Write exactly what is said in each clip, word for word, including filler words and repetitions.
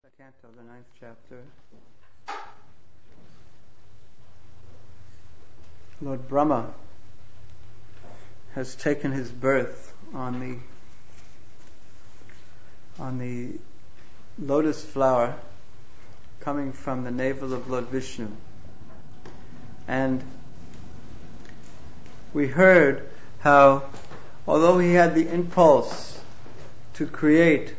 Canto, the ninth chapter. Lord Brahma has taken his birth on the on the lotus flower coming from the navel of Lord Vishnu. And we heard how, although he had the impulse to create,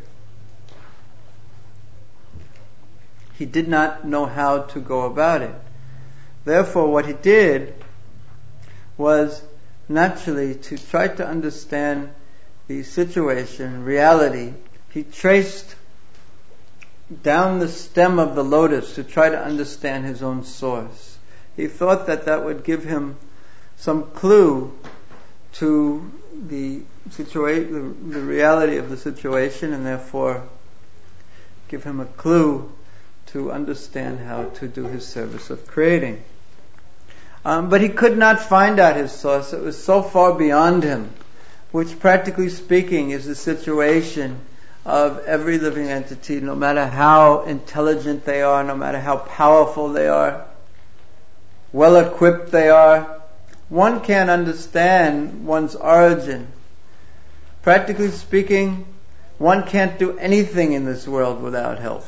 he did not know how to go about it. Therefore, what he did was naturally to try to understand the situation, reality. He traced down the stem of the lotus to try to understand his own source. He thought that that would give him some clue to the situation, the, the reality of the situation, and therefore give him a clue to understand how to do his service of creating. Um, but he could not find out his source. It was so far beyond him, which practically speaking is the situation of every living entity, no matter how intelligent they are, no matter how powerful they are, well equipped they are. One can't understand one's origin. Practically speaking, one can't do anything in this world without help.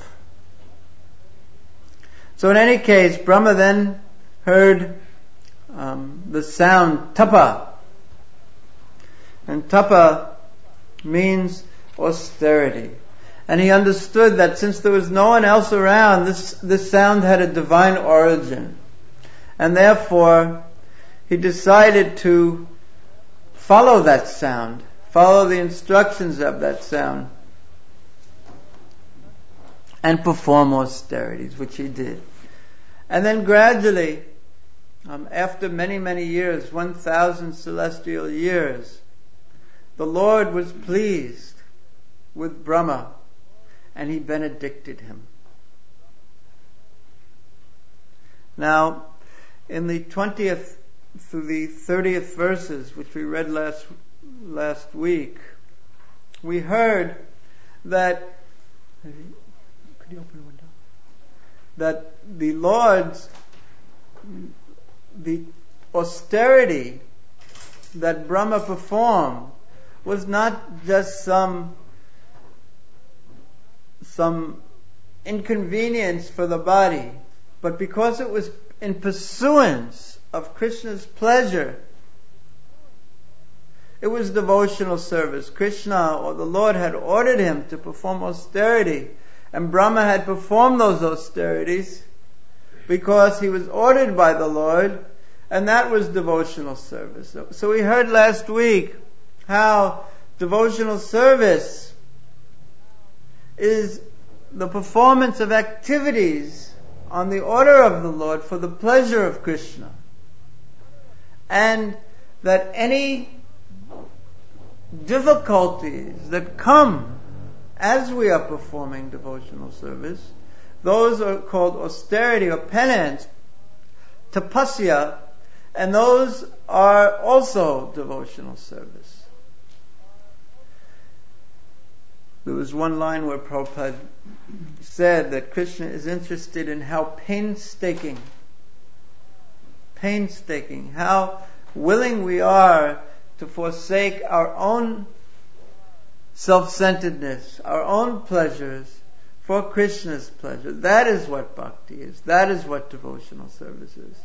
So in any case, Brahma then heard um, the sound tapa. And tapa means austerity. And he understood that since there was no one else around, this, this sound had a divine origin. And therefore, he decided to follow that sound, follow the instructions of that sound, and perform austerities, which he did. And then gradually, um, after many, many years, one thousand celestial years, the Lord was pleased with Brahma, and he benedicted him. Now, in the twentieth through the thirtieth verses, which we read last last week, we heard that could you open the window? That the Lord's the austerity that Brahma performed was not just some some inconvenience for the body, but because it was in pursuance of Krishna's pleasure. It was devotional service. Krishna or the Lord had ordered him to perform austerity, and Brahma had performed those austerities because he was ordered by the Lord, and that was devotional service. So, so we heard last week how devotional service is the performance of activities on the order of the Lord for the pleasure of Krishna. And that any difficulties that come as we are performing devotional service, those are called austerity or penance, tapasya, and those are also devotional service. There was one line where Prabhupada said that Krishna is interested in how painstaking, painstaking, how willing we are to forsake our own self-centeredness, our own pleasures, for Krishna's pleasure. That is what bhakti is. That is what devotional service is.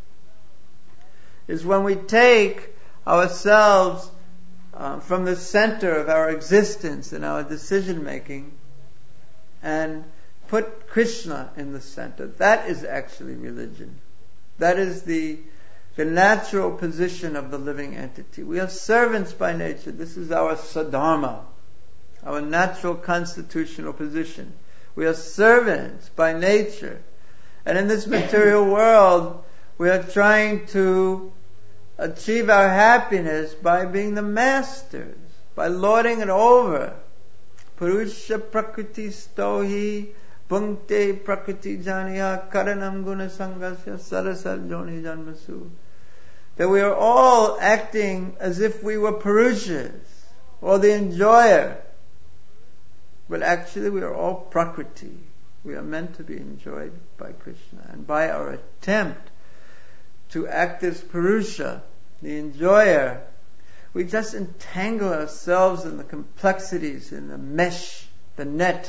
Is when we take ourselves uh, from the center of our existence and our decision making and put Krishna in the center. That is actually religion. That is the the natural position of the living entity. We are servants by nature. This is our sadharma, our natural constitutional position. We are servants by nature. And in this material world, we are trying to achieve our happiness by being the masters, by lording it over. Purusha prakriti stohi bhunkte prakriti janiya karanam guna sangasya sarasar joni janmasu. That we are all acting as if we were Purushas or the enjoyer. But actually we are all Prakriti. We are meant to be enjoyed by Krishna. And by our attempt to act as Purusha, the enjoyer, we just entangle ourselves in the complexities, in the mesh, the net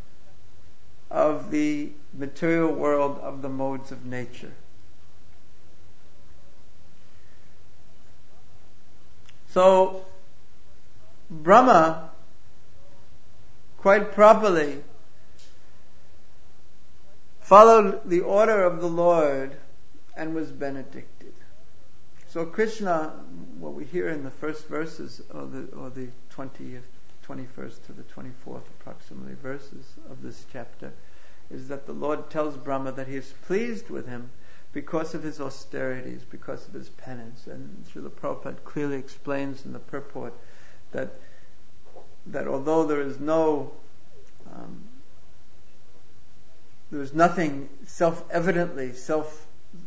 of the material world of the modes of nature. So, Brahma, quite properly, followed the order of the Lord and was benedicted. So Krishna, what we hear in the first verses, or the, or the twentieth, twenty-first to the twenty-fourth approximately verses of this chapter, is that the Lord tells Brahma that he is pleased with him because of his austerities, because of his penance. And Srila Prabhupada clearly explains in the purport that that although there is no um, there is nothing self-evidently, self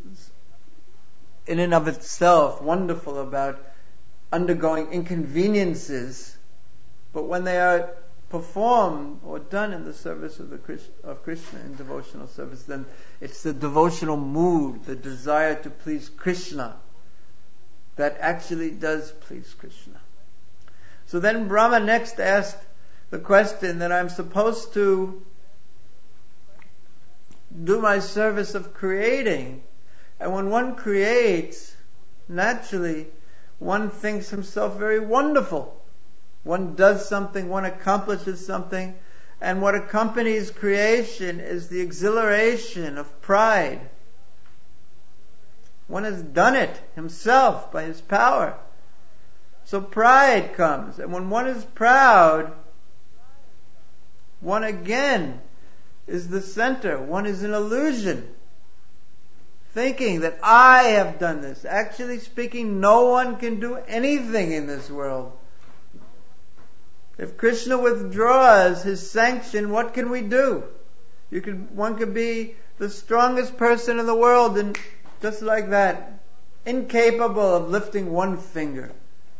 in and of itself wonderful about undergoing inconveniences, but when they are performed or done in the service of the of Krishna in devotional service, then it's the devotional mood, the desire to please Krishna, that actually does please Krishna. So then Brahma next asked the question that I'm supposed to do my service of creating. And when one creates, naturally, one thinks himself very wonderful. One does something, one accomplishes something, and what accompanies creation is the exhilaration of pride. One has done it himself by his power. So pride comes, and when one is proud, one again is the center. One is an illusion, thinking that I have done this. Actually speaking, no one can do anything in this world. If Krishna withdraws his sanction, what can we do? You could, one could be the strongest person in the world, and just like that, incapable of lifting one finger,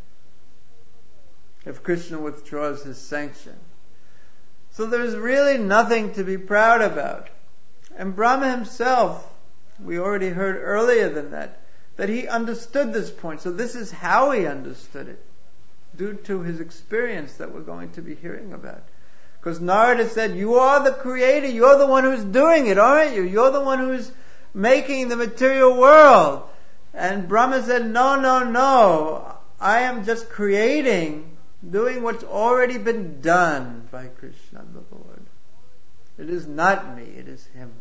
if Krishna withdraws his sanction. So there's really nothing to be proud about. And Brahma himself, we already heard earlier than that, that he understood this point. So this is how he understood it, due to his experience that we're going to be hearing about. Because Narada said, you are the creator, you're the one who's doing it, aren't you? You're the one who's making the material world. And Brahma said, no, no, no, I am just creating, doing what's already been done by Krishna the Lord. It is not me, it is him.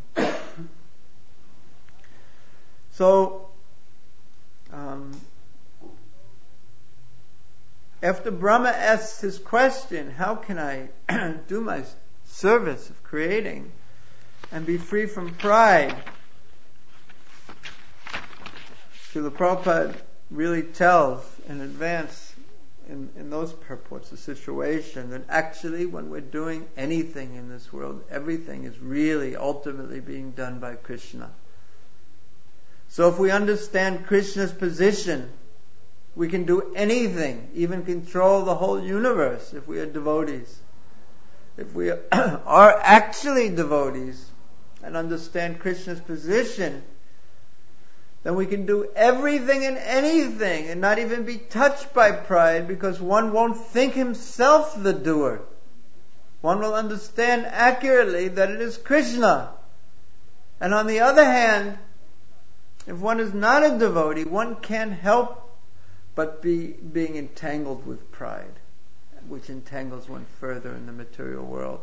So, um, after Brahma asks his question, how can I do my service of creating and be free from pride? Srila Prabhupada really tells in advance in, in those purports the situation that actually when we're doing anything in this world, everything is really ultimately being done by Krishna. So if we understand Krishna's position, we can do anything, even control the whole universe if we are devotees. If we are actually devotees and understand Krishna's position, then we can do everything and anything and not even be touched by pride, because one won't think himself the doer. One will understand accurately that it is Krishna. And on the other hand, if one is not a devotee, one can't help but be being entangled with pride, which entangles one further in the material world.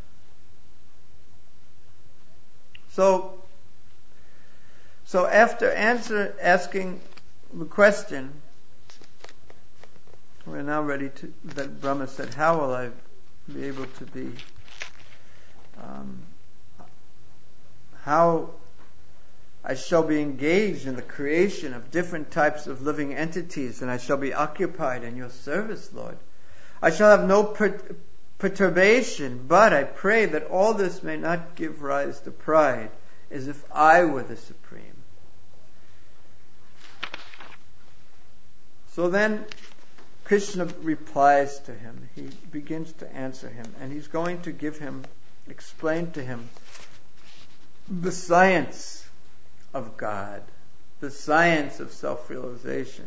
So, so after answer, asking the question, we're now ready to, that Brahma said, how will I be able to be, um, how I shall be engaged in the creation of different types of living entities, and I shall be occupied in your service, Lord. I shall have no per- perturbation, but I pray that all this may not give rise to pride, as if I were the supreme. So then Krishna replies to him. He begins to answer him, and he's going to give him explain to him the science of God, the science of self-realization.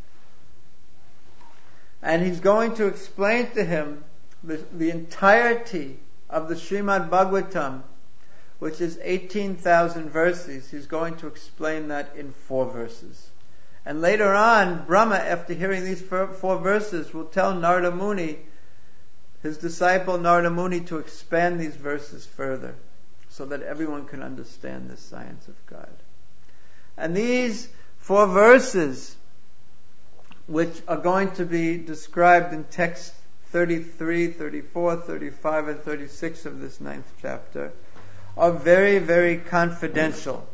And he's going to explain to him the, the entirety of the Srimad Bhagavatam, which is eighteen thousand verses. He's going to explain that in four verses. And later on, Brahma, after hearing these four, four verses, will tell Narada Muni, his disciple Narada Muni, to expand these verses further, so that everyone can understand the science of God. And these four verses, which are going to be described in text thirty-three, thirty-four, thirty-five, and thirty-six of this ninth chapter, are very, very confidential.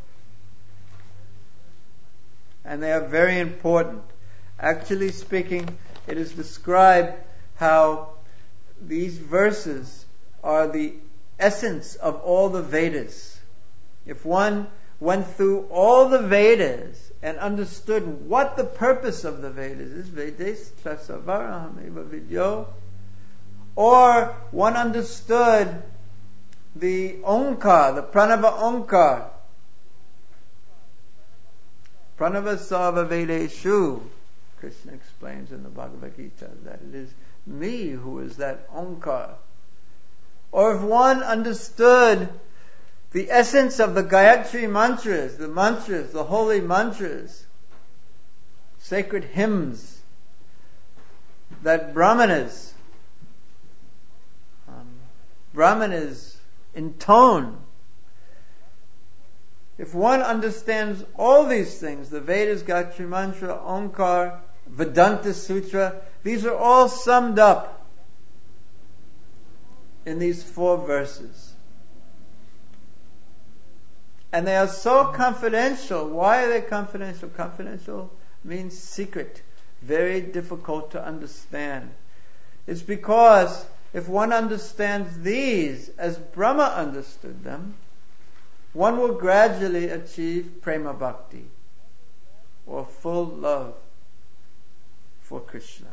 And they are very important. Actually speaking, it is described how these verses are the essence of all the Vedas. If one went through all the Vedas and understood what the purpose of the Vedas is, Vedas Trasavaraham Vidyo, or one understood the Onkar, the Pranava Onkar, Pranava Sarva Vedeshu, Krishna explains in the Bhagavad Gita that it is me who is that Onkar. Or if one understood the essence of the Gayatri mantras, the mantras, the holy mantras, sacred hymns that Brahmanas, um, Brahmanas intone. If one understands all these things, the Vedas, Gayatri Mantra, Onkar, Vedanta Sutra, these are all summed up in these four verses. And they are so confidential. Why are they confidential? Confidential means secret, very difficult to understand. It's because if one understands these as Brahma understood them, one will gradually achieve prema bhakti, or full love for Krishna.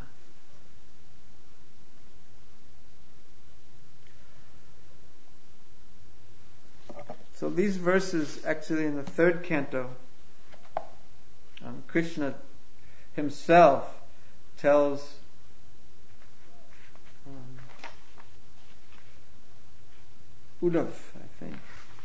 So these verses, actually in the third canto, um, Krishna himself tells um, Uddhav, I think,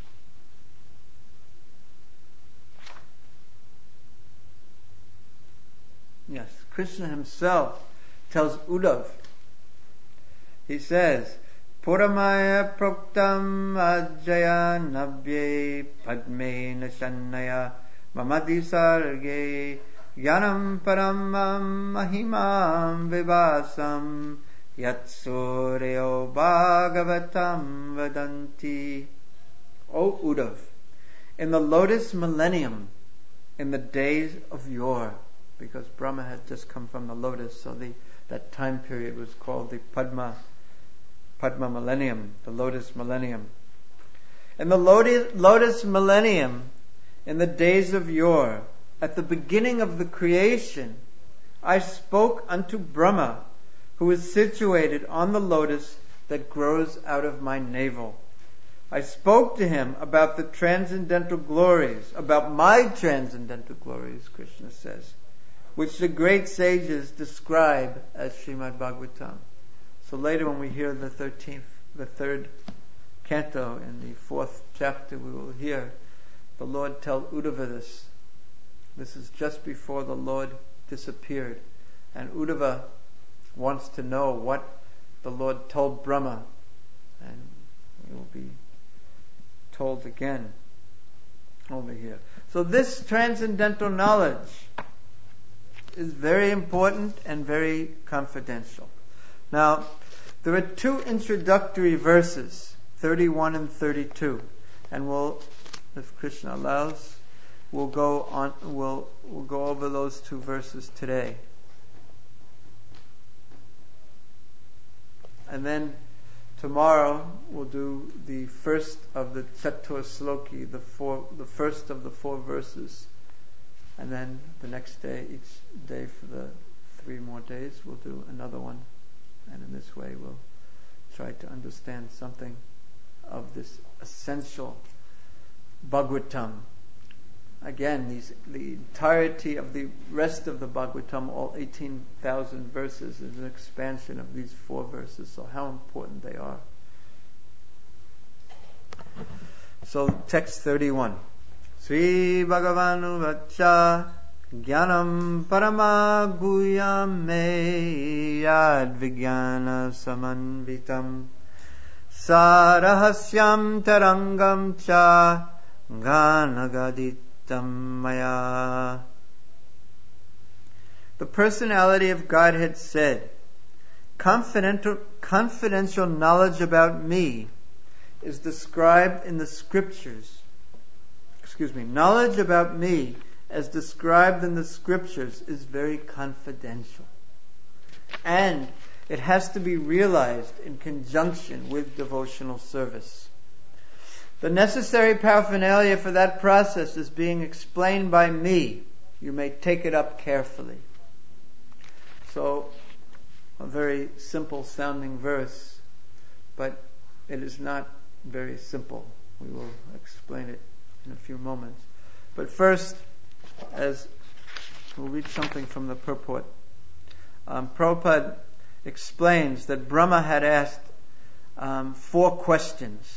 yes, Krishna himself tells Uddhav, he says, Puramaya proktam ajaya nabye padme nashannaya mamadi sarge jnanam paramam mahimam vivasam yatsuryo bhagavatam vadanti. O Uddhav, in the lotus millennium, in the days of yore, because Brahma had just come from the lotus, so the that time period was called the Padma Padma millennium, the lotus millennium. In the lotus, lotus millennium, in the days of yore, at the beginning of the creation, I spoke unto Brahma, who is situated on the lotus that grows out of my navel. I spoke to him about the transcendental glories, about my transcendental glories, Krishna says, which the great sages describe as Srimad Bhagavatam. So later when we hear the thirteenth, the third canto in the fourth chapter, we will hear the Lord tell Uddhava this. This is just before the Lord disappeared. And Uddhava wants to know what the Lord told Brahma. And he will be told again over here. So this transcendental knowledge is very important and very confidential. Now, there are two introductory verses, thirty-one and thirty-two, and we'll, if Krishna allows, we'll go on. We'll we'll go over those two verses today, and then tomorrow we'll do the first of the Chatur Sloki, the four, the first of the four verses, and then the next day, each day for the three more days, we'll do another one. And in this way we'll try to understand something of this essential Bhagavatam. Again, these, the entirety of the rest of the Bhagavatam, all eighteen thousand verses, is an expansion of these four verses. So how important they are. So text thirty-one. Sri Bhagavanu Vacha Jnanam Parama Guyam Me Yad Vijnana Samanvitam Sarahasyam Tarangam Cha Ganagaditam Maya. The personality of Godhead said, confidential, confidential knowledge about me is described in the scriptures. Excuse me, knowledge about me as described in the scriptures is very confidential. And it has to be realized in conjunction with devotional service. The necessary paraphernalia for that process is being explained by me. You may take it up carefully. So, a very simple sounding verse, but it is not very simple. We will explain it in a few moments. But first, as we'll read something from the purport. Um, Prabhupada explains that Brahma had asked um, four questions.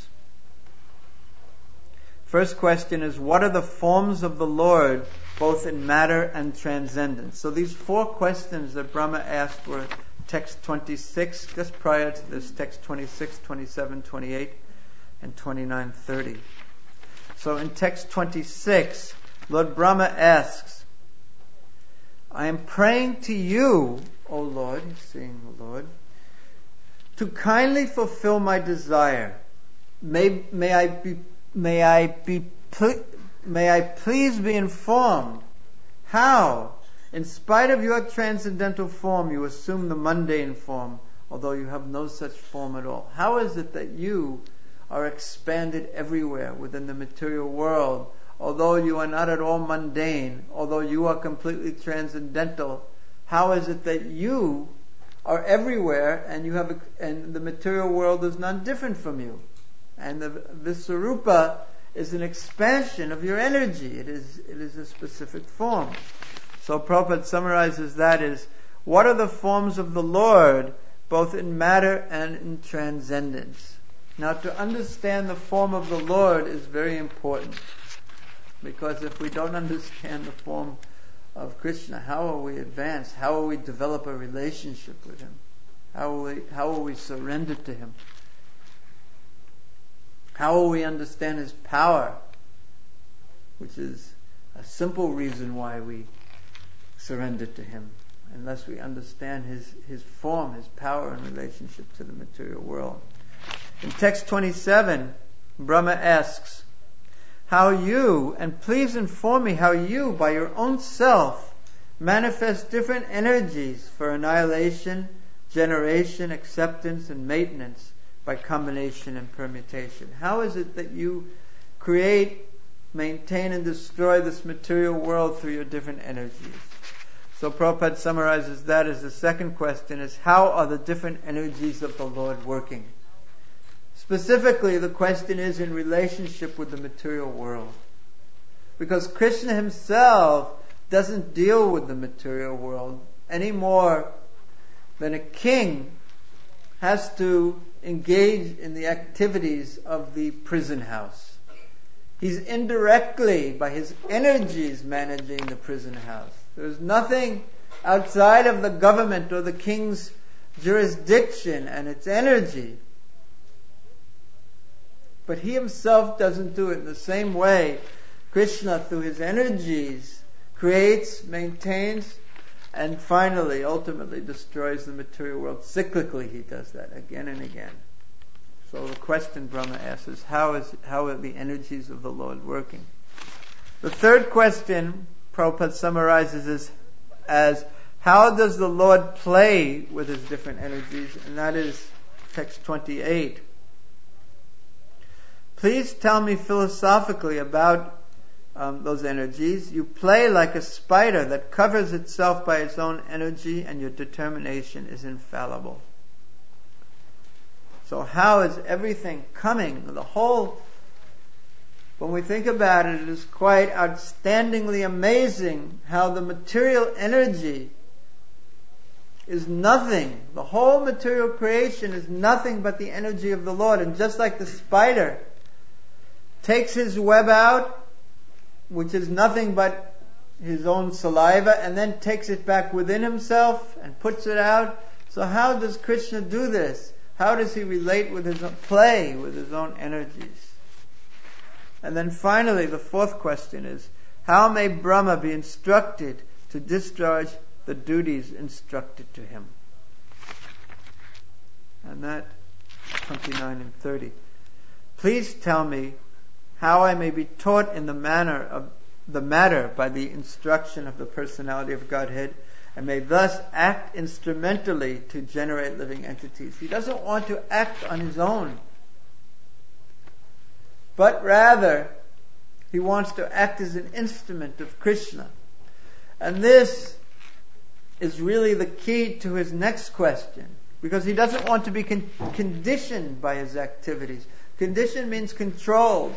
First question is, what are the forms of the Lord, both in matter and transcendence? So these four questions that Brahma asked were text twenty-six, just prior to this, text twenty-six, twenty-seven, twenty-eight, and twenty-nine, thirty. So in text twenty-six, Lord Brahma asks, I am praying to you, O Lord, he's seeing the Lord, to kindly fulfill my desire. May, may I be, may I be, may I please be informed how, in spite of your transcendental form, you assume the mundane form, although you have no such form at all. How is it that you are expanded everywhere within the material world, although you are not at all mundane, although you are completely transcendental? How is it that you are everywhere and you have a, and the material world is not different from you? And the Visvarupa is an expansion of your energy. It is it is a specific form. So Prabhupada summarizes that as, what are the forms of the Lord, both in matter and in transcendence? Now, to understand the form of the Lord is very important, because if we don't understand the form of Krishna, how will we advance? How will we develop a relationship with Him? How will we, how will we surrender to Him? How will we understand His power, which is a simple reason why we surrender to Him, unless we understand His, His form, His power in relationship to the material world. In text twenty-seven, Brahma asks, how you, and please inform me how you, by your own self, manifest different energies for annihilation, generation, acceptance, and maintenance by combination and permutation. How is it that you create, maintain, and destroy this material world through your different energies? So Prabhupada summarizes that as the second question is, how are the different energies of the Lord working? Specifically, the question is in relationship with the material world. Because Krishna himself doesn't deal with the material world any more than a king has to engage in the activities of the prison house. He's indirectly, by his energies, managing the prison house. There's nothing outside of the government or the king's jurisdiction and its energy. But he himself doesn't do it in the same way. Krishna, through his energies, creates, maintains, and finally, ultimately destroys the material world. Cyclically, he does that again and again. So the question Brahma asks is, how is how are the energies of the Lord working? The third question Prabhupada summarizes as, as how does the Lord play with his different energies? And that is text twenty-eight. Please tell me philosophically about um, those energies. You play like a spider that covers itself by its own energy, and your determination is infallible. So how is everything coming? The whole, when we think about it, it is quite outstandingly amazing how the material energy is nothing. The whole material creation is nothing but the energy of the Lord. And just like the spider takes his web out, which is nothing but his own saliva, and then takes it back within himself and puts it out. So how does Krishna do this? How does he relate with his own, play with his own energies? And then finally, the fourth question is, how may Brahma be instructed to discharge the duties instructed to him? And that, twenty-nine and thirty. Please tell me how I may be taught in the manner of the matter by the instruction of the personality of Godhead, and may thus act instrumentally to generate living entities. He doesn't want to act on his own, but rather he wants to act as an instrument of Krishna. And this is really the key to his next question, because he doesn't want to be con- conditioned by his activities. Condition means controlled.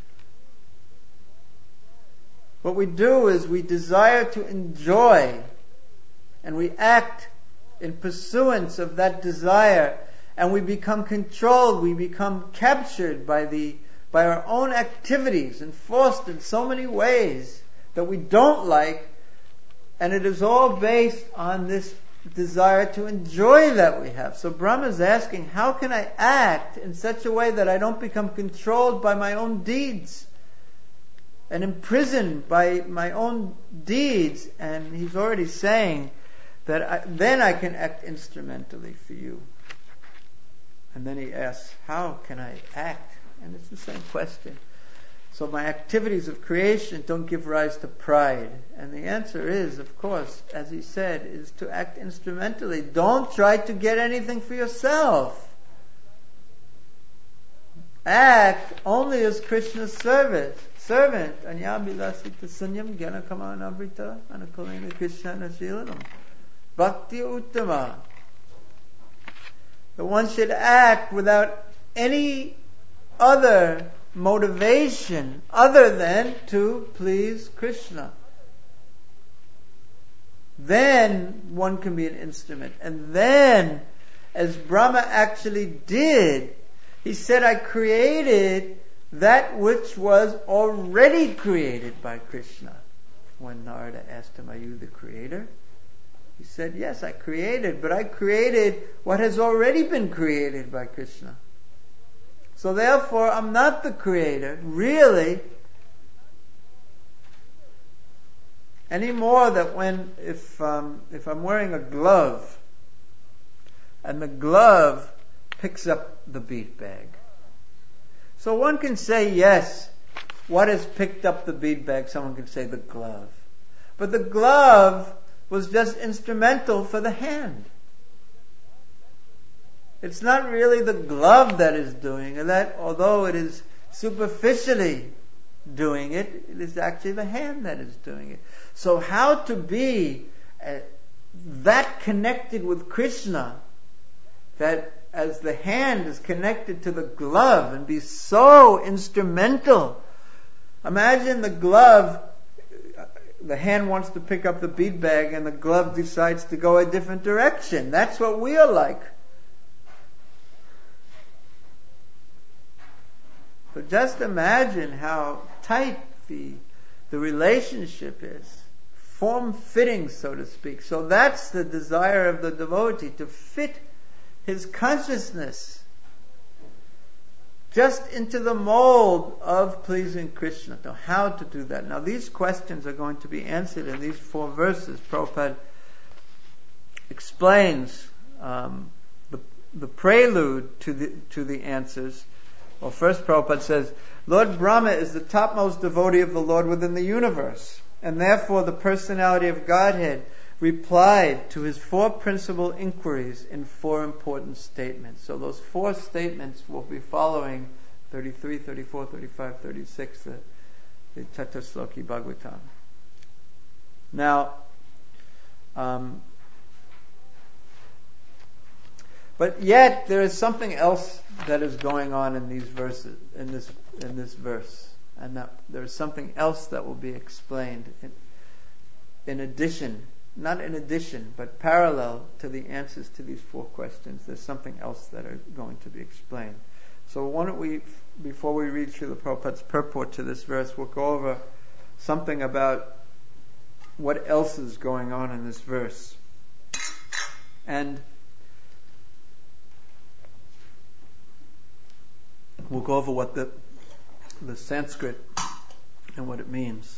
What we do is we desire to enjoy, and we act in pursuance of that desire, and we become controlled, we become captured by the by our own activities and forced in so many ways that we don't like, and it is all based on this desire to enjoy that we have. So Brahma is asking, how can I act in such a way that I don't become controlled by my own deeds and imprisoned by my own deeds? And he's already saying that I, then I can act instrumentally for you. And then he asks, how can I act? And it's the same question. So my activities of creation don't give rise to pride. And the answer is, of course, as he said, is to act instrumentally. Don't try to get anything for yourself. Act only as Krishna's servant. Servant. Anya bilasita sunyam gyana kama anavrita anakalena Krishna nashilanam. Bhakti uttama. That one should act without any other motivation other than to please Krishna. Then one can be an instrument. And then, as Brahma actually did, he said, I created that which was already created by Krishna. When Narada asked him, are you the creator? He said, yes, I created, but I created what has already been created by Krishna. So therefore, I'm not the creator, really, any more that when, if um, if I'm wearing a glove, and the glove picks up the bead bag. So one can say, yes, what has picked up the bead bag? Someone can say the glove. But the glove was just instrumental for the hand. It's not really the glove that is doing it, that although it is superficially doing it, it is actually the hand that is doing it. So how to be uh, that connected with Krishna, that as the hand is connected to the glove, and be so instrumental. Imagine the glove, the hand wants to pick up the bead bag and the glove decides to go a different direction. That's what we are like. So just imagine how tight the the relationship is, form-fitting, so to speak. So that's the desire of the devotee, to fit his consciousness just into the mold of pleasing Krishna. Now, how to do that? Now, these questions are going to be answered in these four verses. Prabhupada explains um, the the prelude to the to the answers. Well, first Prabhupada says, Lord Brahma is the topmost devotee of the Lord within the universe, and therefore the personality of Godhead replied to his four principal inquiries in four important statements. So those four statements will be following thirty-three, thirty-four, thirty-five, thirty-six, the, the Chatusloki Bhagavatam. Now, um, But yet there is something else that is going on in these verses, in this in this verse, and that there is something else that will be explained in, in addition, not in addition, but parallel to the answers to these four questions. There's something else that are going to be explained. So why don't we, before we read Srila Prabhupada's purport to this verse, we'll go over something about what else is going on in this verse. And we'll go over what the the Sanskrit and what it means.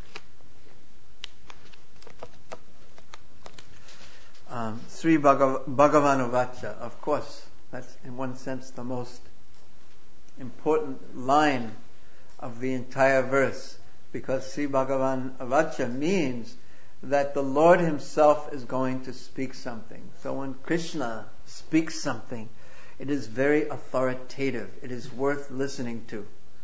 Um, Sri Bhagav- Bhagavanavacha, of course, that's in one sense the most important line of the entire verse, because Sri Bhagavanavacha means that the Lord Himself is going to speak something. So when Krishna speaks something, it is very authoritative. It is worth listening to.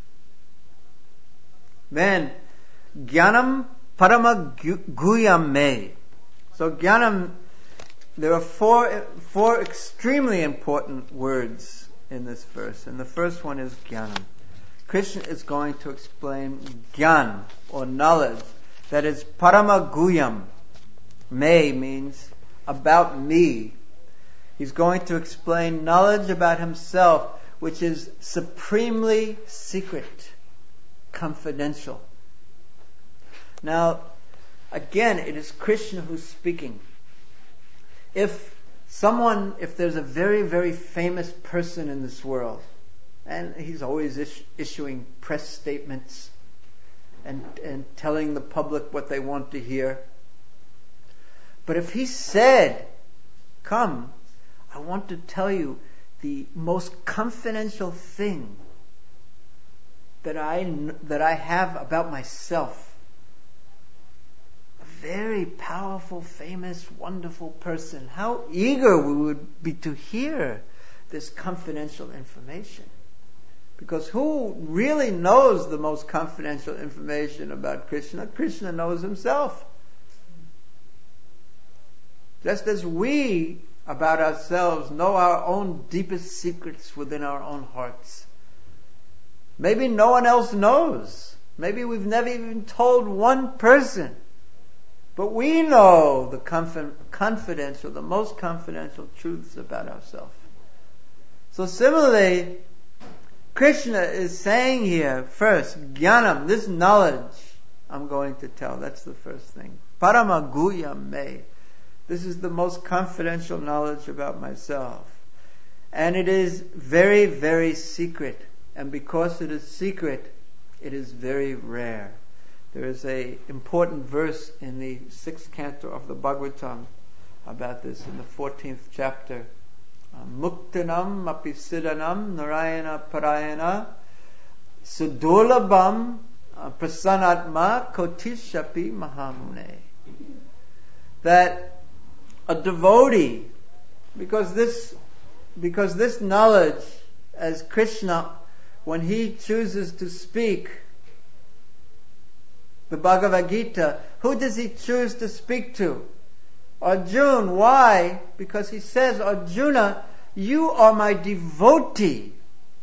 Then, Jnanam Parama Guyam Me. So Jnanam, there are four, four extremely important words in this verse. And the first one is Jnanam. Krishna is going to explain Jnana, or knowledge, that is Parama Guyam. Me means about me. He's going to explain knowledge about Himself, which is supremely secret, confidential. Now, again, it is Krishna who's speaking. If someone, if there's a very, very famous person in this world, and he's always is- issuing press statements and, and telling the public what they want to hear. But if he said, come, I want to tell you the most confidential thing that I, that I have about myself. A very powerful, famous, wonderful person. How eager we would be to hear this confidential information. Because who really knows the most confidential information about Krishna? Krishna knows Himself. Just as we, about ourselves, know our own deepest secrets within our own hearts. Maybe no one else knows. Maybe we've never even told one person. But we know the conf- confidential, the most confidential truths about ourselves. So similarly, Krishna is saying here, first, Jnanam, this knowledge I'm going to tell. That's the first thing. Parama Guyam Me. This is the most confidential knowledge about myself. And it is very, very secret. And because it is secret, it is very rare. There is a important verse in the sixth canto of the Bhagavatam about this, in the fourteenth chapter. Muktanam apisidanam narayana parayana sudolabam prasanatma kotishapi mahamune. That a devotee, because this, because this knowledge, as Krishna, when He chooses to speak the Bhagavad Gita, who does He choose to speak to? Arjuna. Why? Because He says, Arjuna, you are my devotee.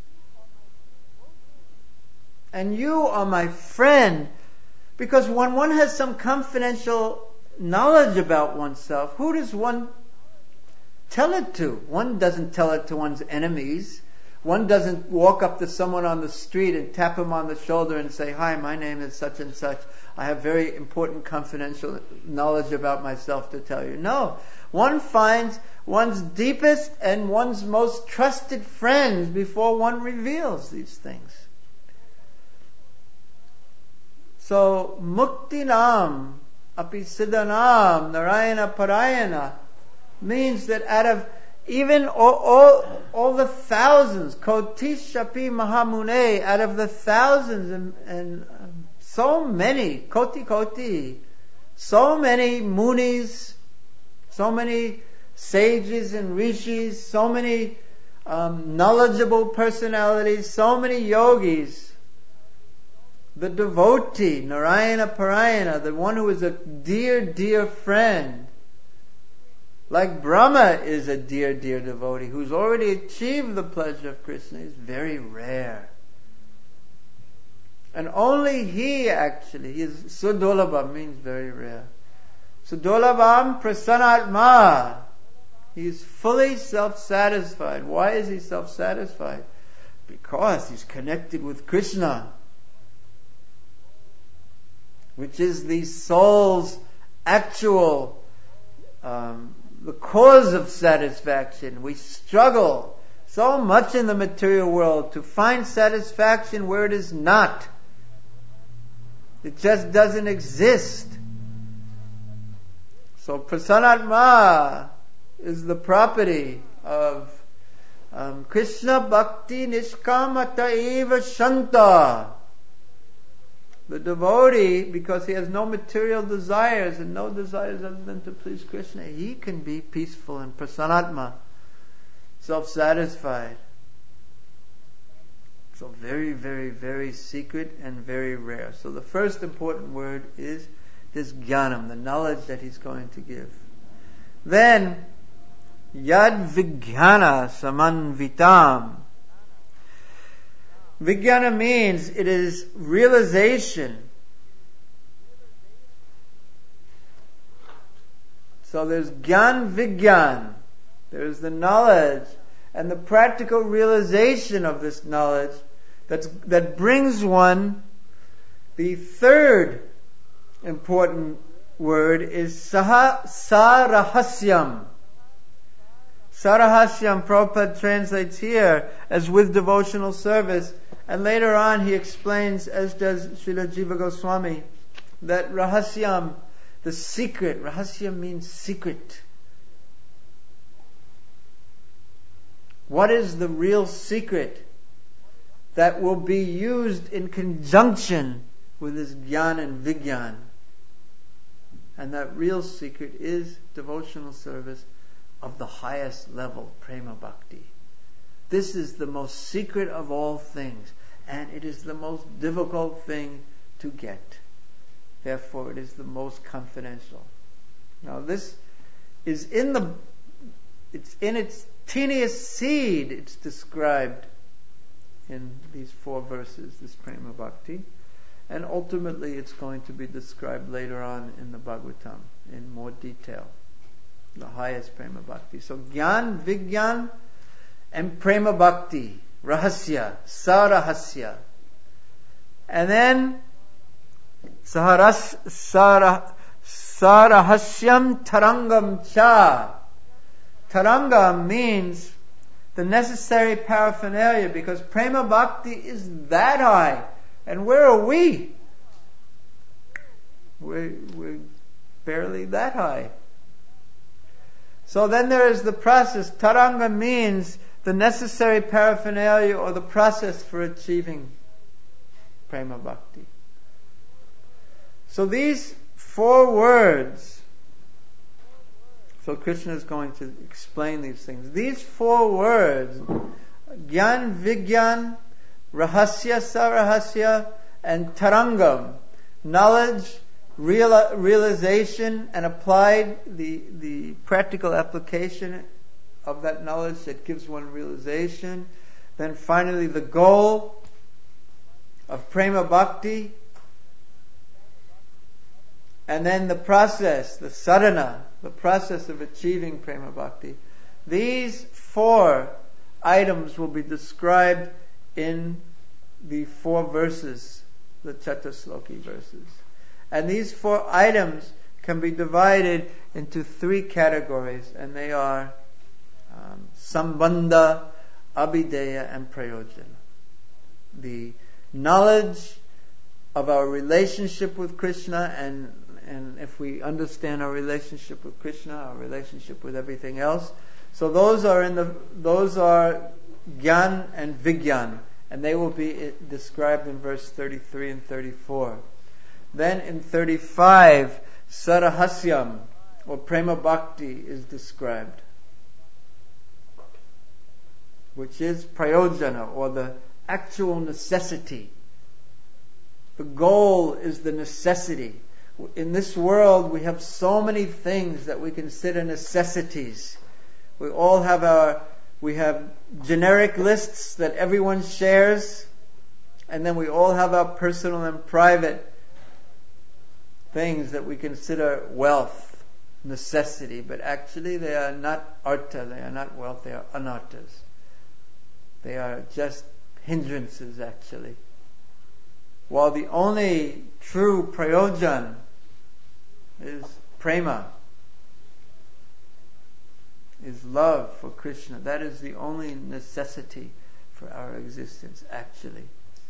And you are my friend. Because when one has some confidential knowledge about oneself, who does one tell it to? One doesn't tell it to one's enemies. One doesn't walk up to someone on the street and tap him on the shoulder and say, hi, my name is such and such. I have very important confidential knowledge about myself to tell you. No. One finds one's deepest and one's most trusted friends before one reveals these things. So, Muktinam, Apisidanam, Narayana Parayana means that out of even all, all, all the thousands, Kotishapi Mahamune, out of the thousands and, and um, so many, Koti Koti, so many munis, so many sages and rishis, so many um, knowledgeable personalities, so many yogis, the devotee, Narayana Parayana, the one who is a dear, dear friend, Like Brahma is a dear, dear devotee who's already achieved the pleasure of Krishna, is very rare. And only he actually, he is Sudolabha, means very rare. Sudolabham prasanatma. He is fully self-satisfied. Why is he self-satisfied? Because he's connected with Krishna, which is the soul's actual, um, the cause of satisfaction. We struggle so much in the material world to find satisfaction where it is not. It just doesn't exist. So prasanatma is the property of um, Krishna bhakti nishkamata eva shanta. The devotee, because he has no material desires and no desires other than to please Krishna, he can be peaceful and prasanatma, self-satisfied. So very, very, very secret and very rare. So the first important word is this jnanam, the knowledge that he's going to give. Then, yad vijnana samanvitam. Vijnana means it is realization. So there's gyan vigyan. There's the knowledge and the practical realization of this knowledge that's, that brings one. The third important word is saha, sarahasyam. Sarahasyam, Prabhupada translates here as with devotional service, and later on he explains, as does Srila Jiva Goswami, that rahasyam, the secret, rahasyam means secret. What is the real secret that will be used in conjunction with this jnana and vigyan? And that real secret is devotional service of the highest level, prema bhakti. This is the most secret of all things, and it is the most difficult thing to get. Therefore, it is the most confidential. Now, this is in the, it's in its teeniest seed, it's described in these four verses, this prema bhakti. And ultimately, it's going to be described later on in the Bhagavatam in more detail. The highest prema bhakti. So Gyan, Vigyan, and prema bhakti, rahasya, sarahasya. And then saharas, sarah, sarahasyam tarangam cha. Tarangam means the necessary paraphernalia, because prema bhakti is that high. And where are we? We're, we're barely that high. So then there is the process. Taranga means the necessary paraphernalia or the process for achieving prema bhakti. So these four words, so Krishna is going to explain these things. These four words, Gyan, Vigyan, Rahasya, Sarahasya, and Tarangam, knowledge, real, realization, and applied, the, the practical application of that knowledge that gives one realization. Then finally the goal of prema bhakti, and then the process, the sadhana, the process of achieving prema bhakti. These four items will be described in the four verses, the Chatusloki verses. And these four items can be divided into three categories, and they are um, Sambandha, Abhideya, and Prayojana. The knowledge of our relationship with Krishna, and and if we understand our relationship with Krishna, our relationship with everything else. So those are in the those are Gyan and Vigyan, and they will be described in verse thirty-three and thirty-four. Then in thirty-five, Sarahasyam, or Prema Bhakti, is described, which is Prayojana, or the actual necessity. The goal is the necessity. In this world, we have so many things that we consider necessities. We all have our, we have generic lists that everyone shares, and then we all have our personal and private things that we consider wealth, necessity, but actually they are not artha, they are not wealth, they are anarthas. They are just hindrances, actually. While the only true prayojan is prema, is love for Krishna. That is the only necessity for our existence, actually.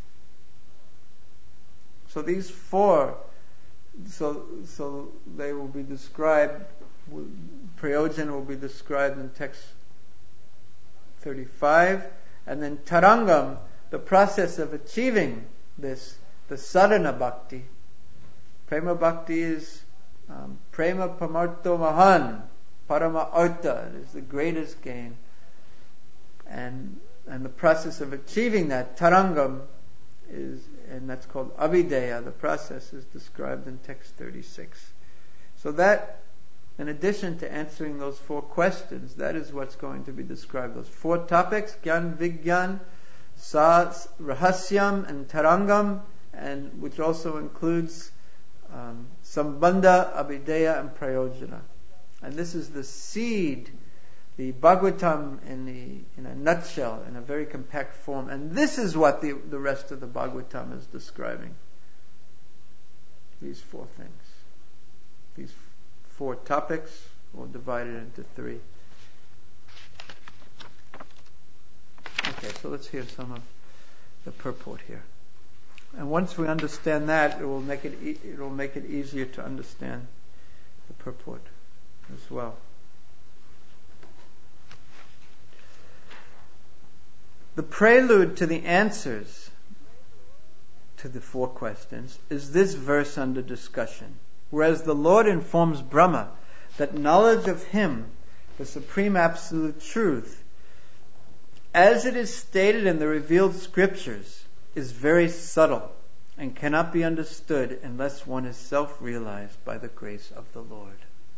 So these four, so so they will be described, prayojan will be described in text thirty-five, and then tarangam, the process of achieving this, the sadhana bhakti. Prema bhakti is um, prema pamarto mahan, parama artha, it is the greatest gain. And and the process of achieving that, tarangam, is, and that's called avideya. The process is described in text thirty-six. So that, in addition to answering those four questions, that is what's going to be described. Those four topics, Gyan, Vigyan, Sa, Rahasyam, and Tarangam, and which also includes um, Sambandha, Abhideya, and Prayojana. And this is the seed, the Bhagavatam in the in a nutshell, in a very compact form. And this is what the, the rest of the Bhagavatam is describing. These four things. These four topics, all divided into three. Okay, so let's hear some of the purport here. And once we understand that, it will make it e- it will make it easier to understand the purport as well. The prelude to the answers to the four questions is this verse under discussion. Whereas the Lord informs Brahma that knowledge of Him, the Supreme Absolute Truth, as it is stated in the revealed scriptures, is very subtle and cannot be understood unless one is self-realized by the grace of the Lord.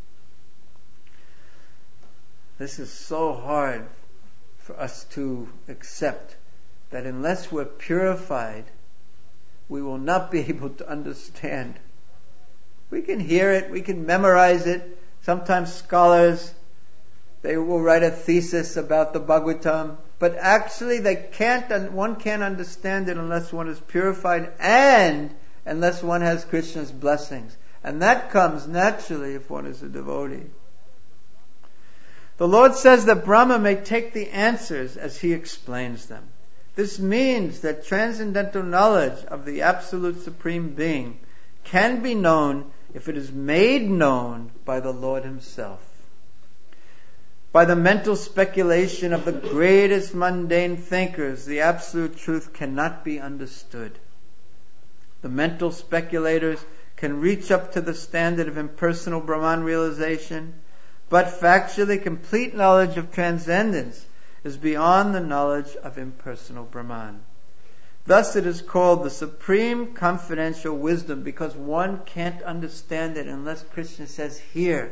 This is so hard for us to accept, that unless we're purified, we will not be able to understand. We can hear it, we can memorize it. Sometimes scholars, they will write a thesis about the Bhagavatam, but actually they can't, one can't understand it unless one is purified and unless one has Krishna's blessings. And that comes naturally if one is a devotee. The Lord says that Brahma may take the answers as He explains them. This means that transcendental knowledge of the Absolute Supreme Being can be known if it is made known by the Lord Himself. By the mental speculation of the greatest mundane thinkers, the Absolute Truth cannot be understood. The mental speculators can reach up to the standard of impersonal Brahman realization, but factually complete knowledge of transcendence is beyond the knowledge of impersonal Brahman. Thus it is called the supreme confidential wisdom, because one can't understand it unless Krishna says, here,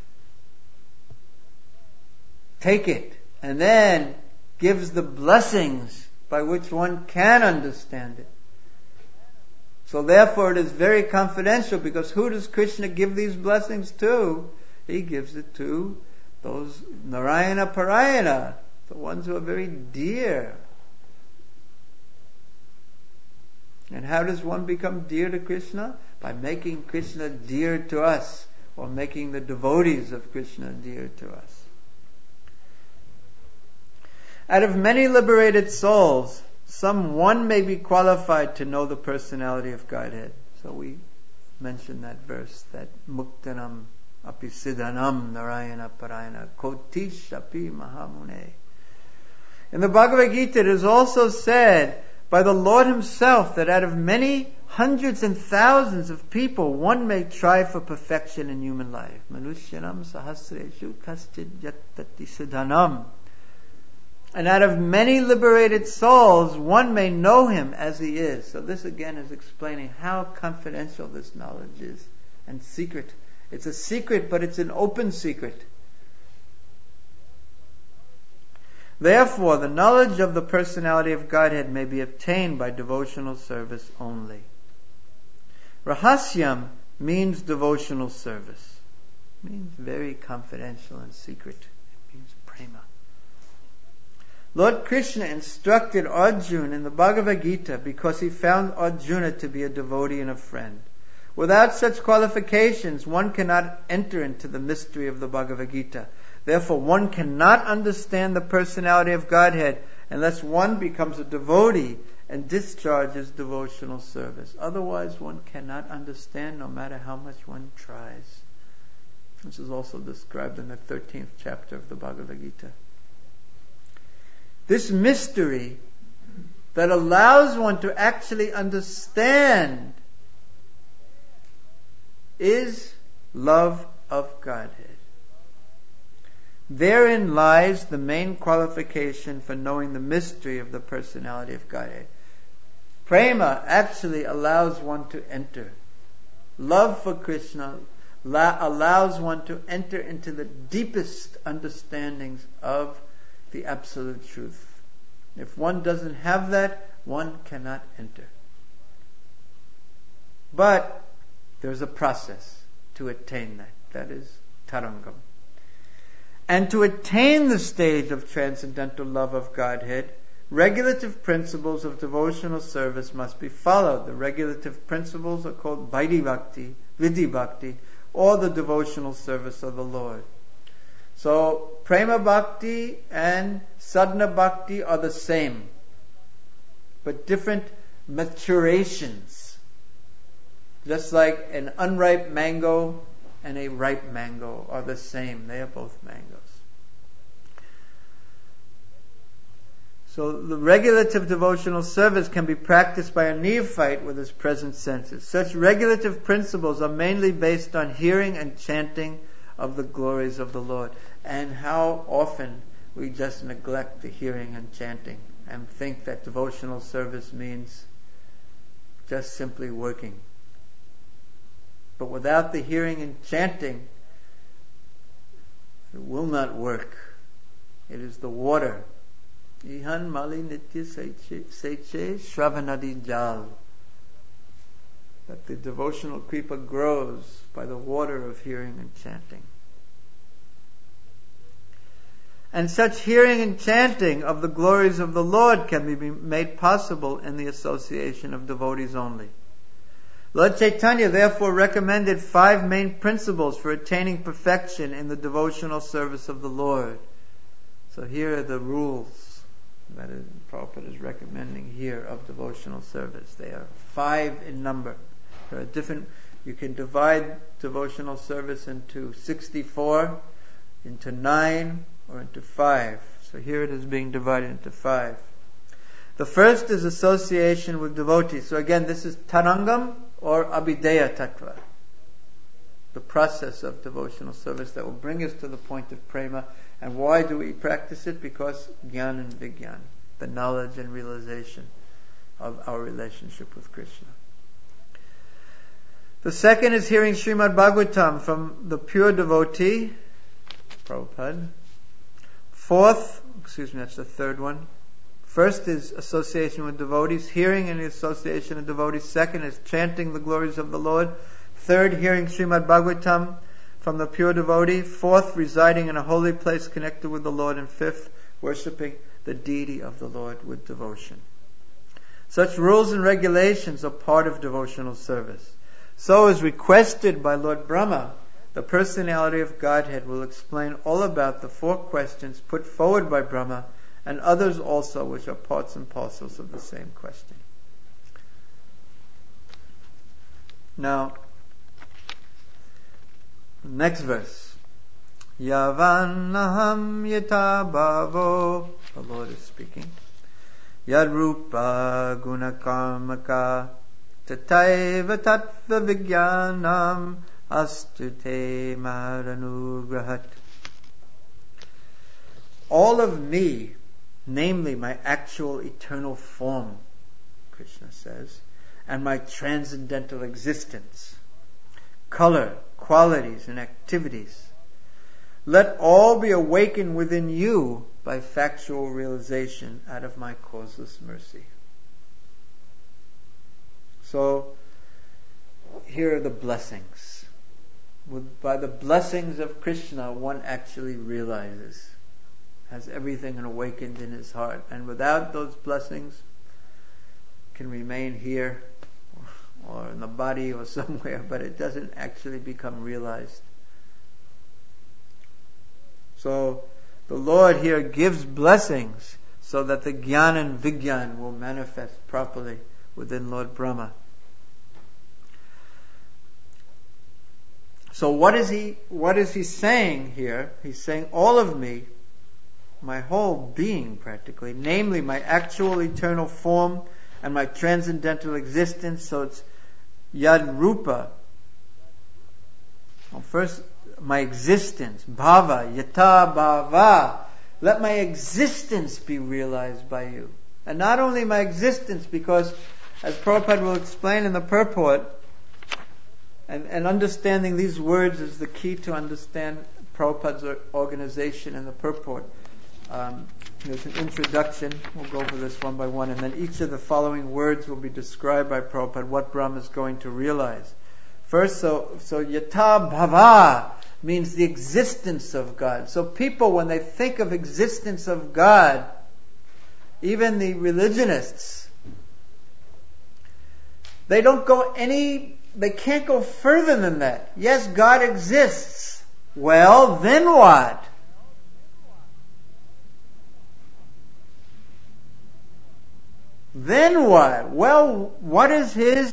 take it, and then gives the blessings by which one can understand it. So therefore it is very confidential, because who does Krishna give these blessings to? He gives it to those Narayana Parayana, the ones who are very dear. And how does one become dear to Krishna? By making Krishna dear to us, or making the devotees of Krishna dear to us. Out of many liberated souls, some one may be qualified to know the personality of Godhead. So we mentioned that verse, that Muktanam api siddhanam narayana parayana kotish api mahamune. In the Bhagavad Gita it is also said by the Lord Himself that out of many hundreds and thousands of people, one may try for perfection in human life. Manushyanam sahasreshu kaschid yattati siddhanam. And out of many liberated souls, one may know Him as He is. So this again is explaining how confidential this knowledge is, and secret. It's a secret, but it's an open secret. Therefore, the knowledge of the personality of Godhead may be obtained by devotional service only. Rahasyam means devotional service. It means very confidential and secret. It means prema. Lord Krishna instructed Arjuna in the Bhagavad Gita because he found Arjuna to be a devotee and a friend. Without such qualifications, one cannot enter into the mystery of the Bhagavad Gita. Therefore, one cannot understand the personality of Godhead unless one becomes a devotee and discharges devotional service. Otherwise, one cannot understand no matter how much one tries. This is also described in the thirteenth chapter of the Bhagavad Gita. This mystery that allows one to actually understand is love of Godhead. Therein lies the main qualification for knowing the mystery of the personality of Godhead. Prema actually allows one to enter. Love for Krishna la- allows one to enter into the deepest understandings of the absolute truth. If one doesn't have that, one cannot enter. But there's a process to attain that. That is tarangam. And to attain the stage of transcendental love of Godhead, regulative principles of devotional service must be followed. The regulative principles are called Vaidhi Bhakti, Vidhi Bhakti, or the devotional service of the Lord. So, Prema Bhakti and Sadhana Bhakti are the same, but different maturations. Just like an unripe mango and a ripe mango are the same. They are both mangoes. So the regulative devotional service can be practiced by a neophyte with his present senses. Such regulative principles are mainly based on hearing and chanting of the glories of the Lord. And how often we just neglect the hearing and chanting and think that devotional service means just simply working. But without the hearing and chanting, it will not work. It is the water. Ihan mali nitya seche shravanadi jal. That the devotional kripa grows by the water of hearing and chanting. And such hearing and chanting of the glories of the Lord can be made possible in the association of devotees only. Lord Chaitanya therefore recommended five main principles for attaining perfection in the devotional service of the Lord. So here are the rules that is, Prabhupada is recommending here of devotional service. They are five in number. There are different. You can divide devotional service into sixty-four, into nine, or into five. So here it is being divided into five. The first is association with devotees. So again, this is tarangam or abhideya tattva. The process of devotional service that will bring us to the point of prema. And why do we practice it? Because jnana and vigyan, the knowledge and realization of our relationship with Krishna. The second is hearing Srimad Bhagavatam from the pure devotee, Prabhupada. Fourth, excuse me, that's the third one. First is association with devotees, hearing and the association of devotees. Second is chanting the glories of the Lord. Third, hearing Srimad Bhagavatam from the pure devotee. Fourth, residing in a holy place connected with the Lord. And fifth, worshipping the deity of the Lord with devotion. Such rules and regulations are part of devotional service. So as requested by Lord Brahma, the personality of Godhead will explain all about the four questions put forward by Brahma and others also which are parts and parcels of the same question. Now, next verse. Yavanaham yata bhavo, the Lord is speaking. Yadrupa gunakarmaka tataiva tattva vijnanam astute maranugrahat. All of me, namely my actual eternal form, Krishna says, and my transcendental existence, color, qualities, and activities. Let all be awakened within you by factual realization out of my causeless mercy. So, here are the blessings. With, by the blessings of Krishna, one actually realizes, has everything awakened in his heart. And without those blessings, can remain here or in the body or somewhere, but it doesn't actually become realized. So the Lord here gives blessings so that the Gyan and Vigyan will manifest properly within Lord Brahma. So what is he what is he saying here? He's saying all of me, my whole being practically, namely my actual eternal form and my transcendental existence. So it's Yad Rupa. Well, first, my existence, Bhava, Yata Bhava. Let my existence be realized by you. And not only my existence, because as Prabhupada will explain in the purport, and, and understanding these words is the key to understand Prabhupada's organization in the purport. Um, there's an introduction. We'll go over this one by one, and then each of the following words will be described by Prabhupada, what Brahma is going to realize. First, so, so Yata Bhava means the existence of God. So people, when they think of existence of God, even the religionists, they don't go any, they can't go further than that. Yes, God exists. Well, then what? Then what? Well, what is His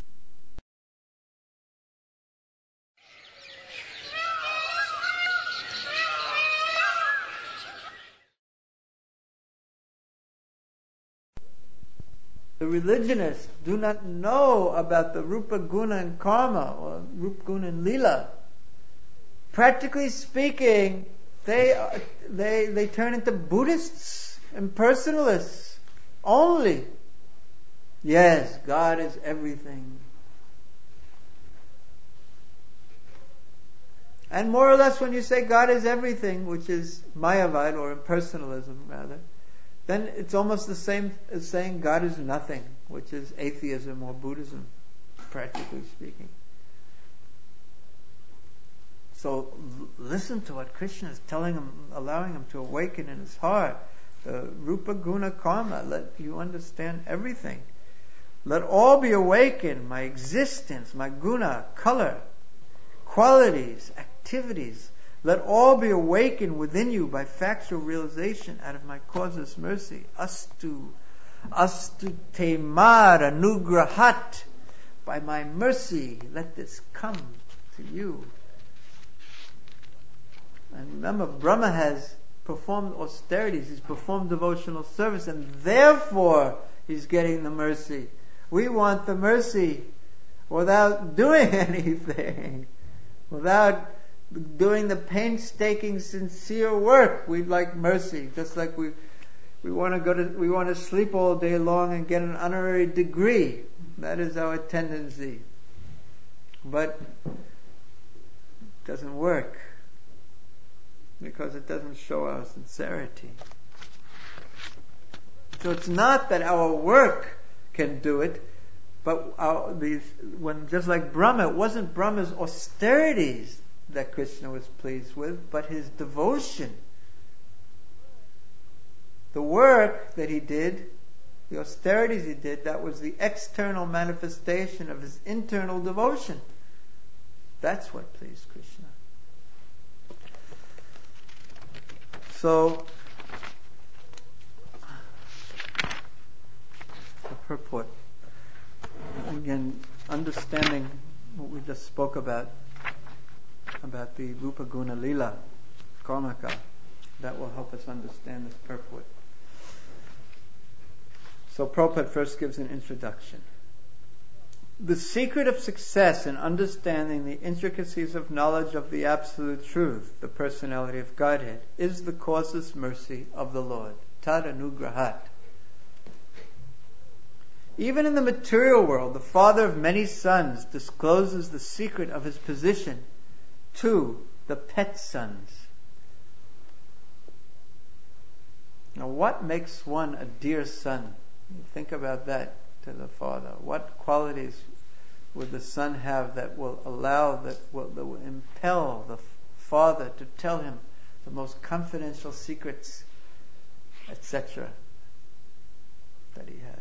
The religionists do not know about the Rupa Guna and Karma, or Rupa Guna and Lila. Practically speaking, they they they turn into Buddhists and personalists only. Yes, God is everything. And more or less when you say God is everything, which is Mayavad or impersonalism rather, then it's almost the same as saying God is nothing, which is atheism or Buddhism, practically speaking. So l- listen to what Krishna is telling him, allowing him to awaken in his heart. The Rupa Guna Karma, let you understand everything. Let all be awakened, my existence, my guna, color, qualities, activities. Let all be awakened within you by factual realization out of my causeless mercy. Astu, astu te mar anugrahat. By my mercy, let this come to you. And remember, Brahma has performed austerities, he's performed devotional service, and therefore he's getting the mercy. We want the mercy without doing anything, without doing the painstaking, sincere work. We'd like mercy, just like we we want to go to we want to sleep all day long and get an honorary degree. That is our tendency, but it doesn't work because it doesn't show our sincerity. So it's not that our work can do it, but our, these, when just like Brahma, it wasn't Brahma's austerities that Krishna was pleased with, but his devotion. The work that he did, the austerities he did, that was the external manifestation of his internal devotion. That's what pleased Krishna. So, the purport. Again, understanding what we just spoke about, about the Rupa Guna Lila, Karmaka, that will help us understand this purport. So Prabhupada first gives an introduction. The secret of success in understanding the intricacies of knowledge of the Absolute Truth, the personality of Godhead, is the causeless mercy of the Lord. Tad anugrahat. Even in the material world, the father of many sons discloses the secret of his position to the pet sons. Now, what makes one a dear son? You think about that to the father. What qualities would the son have that will allow, that will, that will impel the father to tell him the most confidential secrets, et cetera, that he has?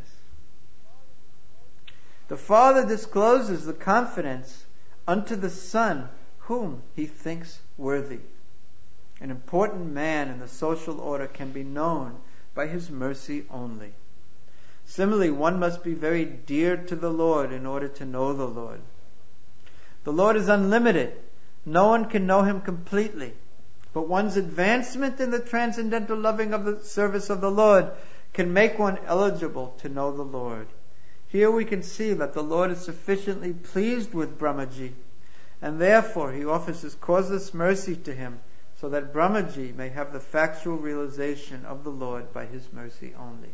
The father discloses the confidence unto the son whom he thinks worthy. An important man in the social order can be known by his mercy only. Similarly, one must be very dear to the Lord in order to know the Lord. The Lord is unlimited. No one can know Him completely. But one's advancement in the transcendental loving of the service of the Lord can make one eligible to know the Lord. Here we can see that the Lord is sufficiently pleased with Brahmaji, and therefore He offers His causeless mercy to him, so that Brahmaji may have the factual realization of the Lord by His mercy only.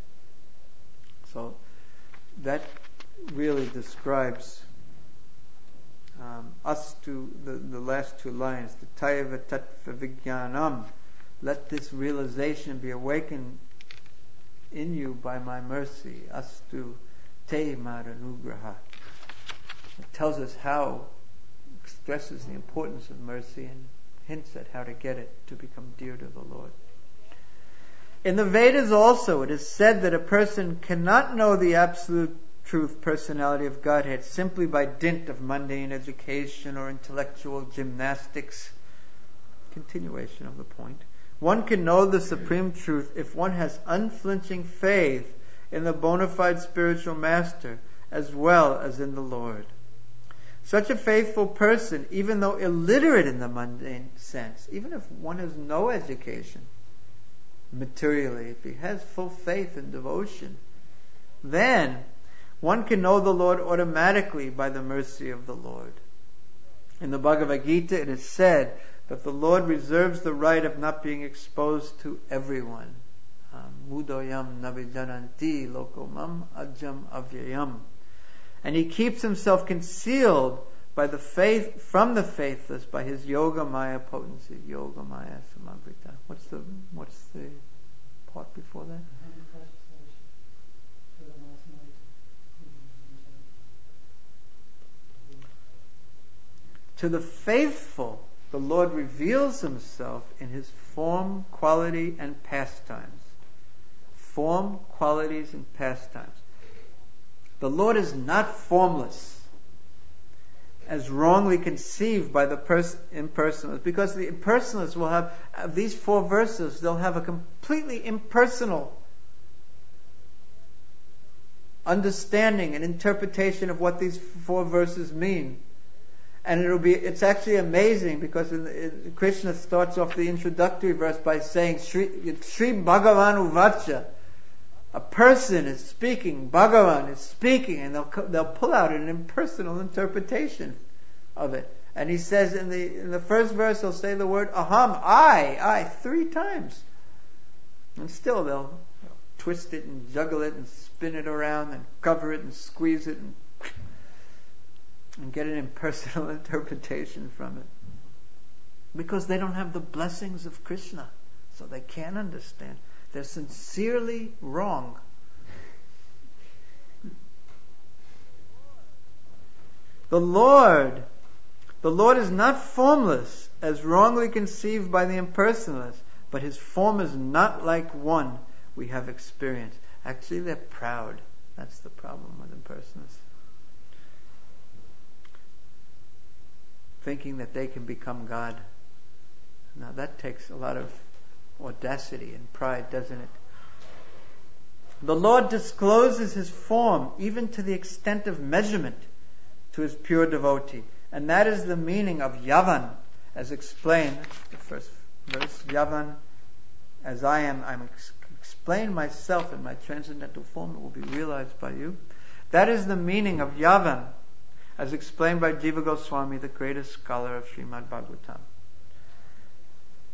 So that really describes um, us to the, the last two lines, the Tayava Tattva Vijnanam. Let this realization be awakened in you by my mercy. Astu Te Maranugraha. It tells us how, stresses the importance of mercy and hints at how to get it to become dear to the Lord. In the Vedas also it is said that a person cannot know the absolute truth personality of Godhead simply by dint of mundane education or intellectual gymnastics. Continuation of the point. One can know the supreme truth if one has unflinching faith in the bona fide spiritual master as well as in the Lord. Such a faithful person, even though illiterate in the mundane sense, even if one has no education materially, if he has full faith and devotion, then one can know the Lord automatically by the mercy of the Lord. In the Bhagavad Gita it is said that the Lord reserves the right of not being exposed to everyone. Mudoyam navijananti lokomam ajam avyayam. And He keeps Himself concealed by the faith from the faithless by His Yoga Maya potency. Yoga Maya Samavrita. What's the what's the part before that? To the faithful, the Lord reveals Himself in His form, quality, and pastimes. Form, qualities, and pastimes. The Lord is not formless, as wrongly conceived by the pers- impersonalists, because the impersonalists will have, uh, these four verses, they'll have a completely impersonal understanding and interpretation of what these four verses mean. And it'll be, it's actually amazing because in the, in, Krishna starts off the introductory verse by saying, Sri, Sri Bhagavan Uvacha. A person is speaking, Bhagavan is speaking, and they'll they'll pull out an impersonal interpretation of it. And he says in the in the first verse, he'll say the word aham, I, I, three times. And still they'll twist it and juggle it and spin it around and cover it and squeeze it and, and get an impersonal interpretation from it. Because they don't have the blessings of Krishna, so they can't understand. They're sincerely wrong. The Lord, the Lord is not formless, as wrongly conceived by the impersonalists, but His form is not like one we have experienced. Actually, they're proud. That's the problem with impersonalists. Thinking that they can become God. Now that takes a lot of audacity and pride, doesn't it? The Lord discloses His form even to the extent of measurement to His pure devotee. And that is the meaning of Yavan, as explained, the first verse, Yavan, as I am, I'm ex- explain myself in my transcendental form, it will be realized by you. That is the meaning of Yavan, as explained by Jiva Goswami, the greatest scholar of Srimad Bhagavatam.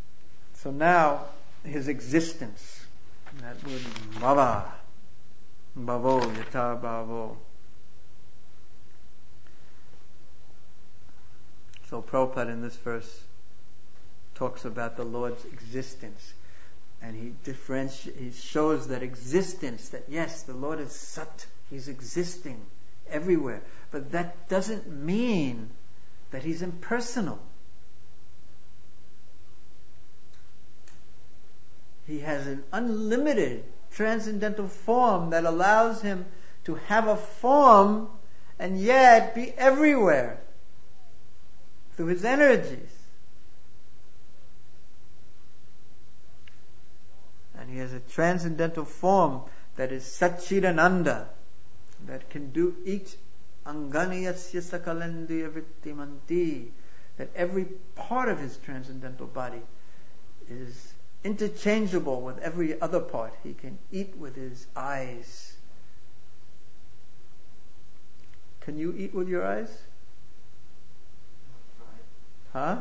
So now, His existence, that word bhava, Bhavo, yata bhavo. So Prabhupada in this verse talks about the Lord's existence. And he differentiates, he shows that existence, that yes, the Lord is Sat, He's existing everywhere. But that doesn't mean that He's impersonal. He has an unlimited transcendental form that allows Him to have a form and yet be everywhere through His energies. And He has a transcendental form that is Satchidananda, that can do each Anganiyasya Sakalendiya Vittimanti, that every part of His transcendental body is interchangeable with every other part. He can eat with His eyes. Can you eat with your eyes? Huh?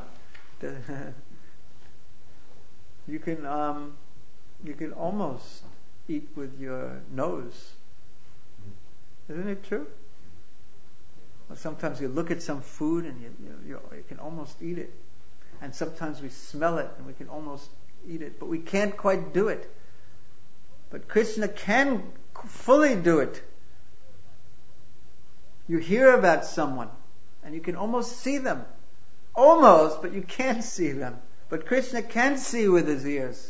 You can um, you can almost eat with your nose. Isn't it true? Well, sometimes you look at some food and you, you, you, you can almost eat it. And sometimes we smell it and we can almost eat it. But we can't quite do it. But Krishna can fully do it. You hear about someone and you can almost see them. Almost, but you can't see them. But Krishna can see with His ears.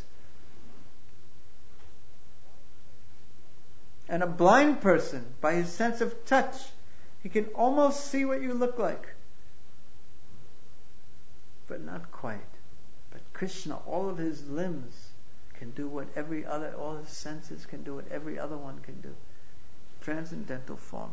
And a blind person, by his sense of touch, he can almost see what you look like. But not quite. But Krishna, all of His limbs can do what every other, all His senses can do what every other one can do. Transcendental form.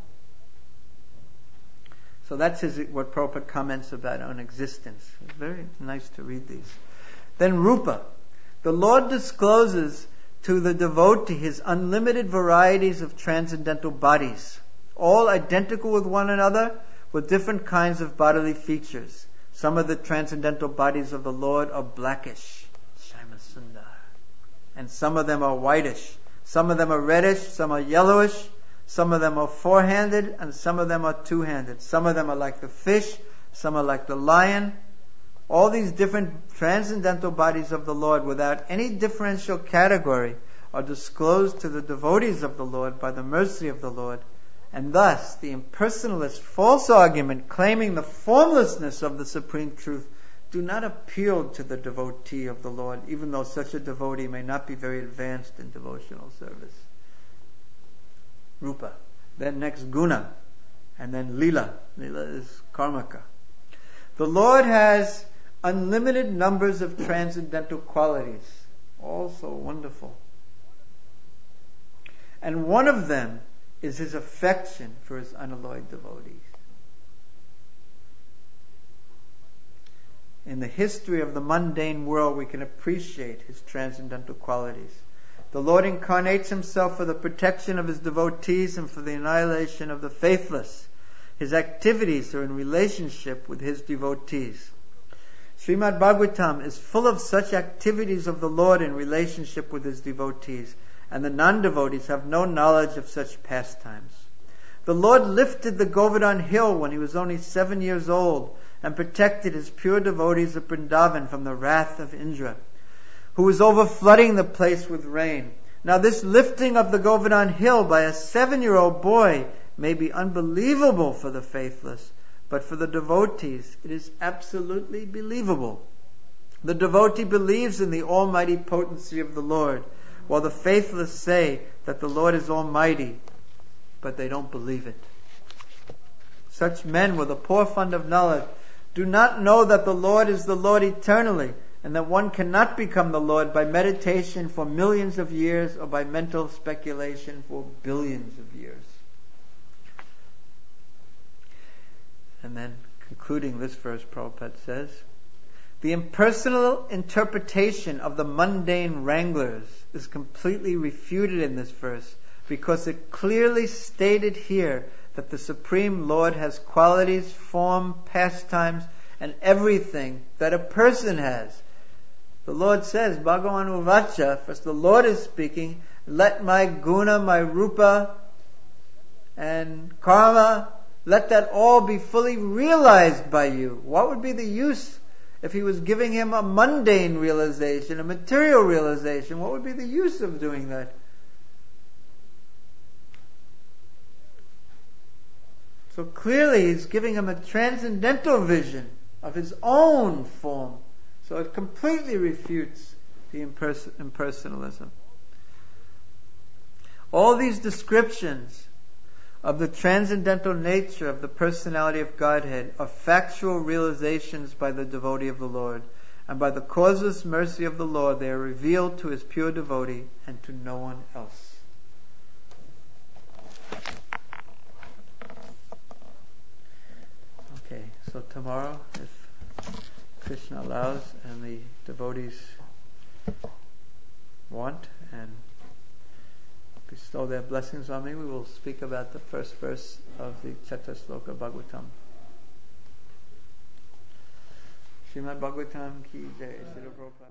So that's his, what Prabhupada comments about on existence. It's very nice to read these. Then Rupa. The Lord discloses to the devotee His unlimited varieties of transcendental bodies, all identical with one another, with different kinds of bodily features. Some of the transcendental bodies of the Lord are blackish, Shyamasundar, and some of them are whitish. Some of them are reddish, some are yellowish, some of them are four-handed, and some of them are two-handed. Some of them are like the fish, some are like the lion. All these different transcendental bodies of the Lord, without any differential category, are disclosed to the devotees of the Lord by the mercy of the Lord. And thus, the impersonalist false argument claiming the formlessness of the Supreme Truth do not appeal to the devotee of the Lord, even though such a devotee may not be very advanced in devotional service. Rupa. Then next Guna. And then Lila. Lila is Karmaka. The Lord has unlimited numbers of transcendental qualities. Also wonderful. And one of them is His affection for His unalloyed devotees. In the history of the mundane world, we can appreciate His transcendental qualities. The Lord incarnates Himself for the protection of His devotees and for the annihilation of the faithless. His activities are in relationship with His devotees. Srimad Bhagavatam is full of such activities of the Lord in relationship with His devotees, and the non-devotees have no knowledge of such pastimes. The Lord lifted the Govardhan hill when He was only seven years old and protected His pure devotees of Vrindavan from the wrath of Indra, who was over-flooding the place with rain. Now this lifting of the Govardhan hill by a seven-year-old boy may be unbelievable for the faithless, but for the devotees it is absolutely believable. The devotee believes in the almighty potency of the Lord, while the faithless say that the Lord is almighty, but they don't believe it. Such men with a poor fund of knowledge do not know that the Lord is the Lord eternally, and that one cannot become the Lord by meditation for millions of years or by mental speculation for billions of years. And then, concluding this verse, Prabhupada says, the impersonal interpretation of the mundane wranglers is completely refuted in this verse, because it clearly stated here that the Supreme Lord has qualities, form, pastimes, and everything that a person has. The Lord says, Bhagavan Uvacha, first the Lord is speaking, let my guna, my rupa, and karma, let that all be fully realized by you. What would be the use if he was giving him a mundane realization, a material realization? What would be the use of doing that? So clearly he's giving him a transcendental vision of his own form. So it completely refutes the impers- impersonalism. All these descriptions of the transcendental nature of the personality of Godhead are factual realizations by the devotee of the Lord. And by the causeless mercy of the Lord, they are revealed to his pure devotee and to no one else. Okay, so tomorrow, if Krishna allows and the devotees want and bestow their blessings on me, we will speak about the first verse of the Chatusloka Bhagavatam. Srimad Bhagavatam ki jai. Srila Prabhupada.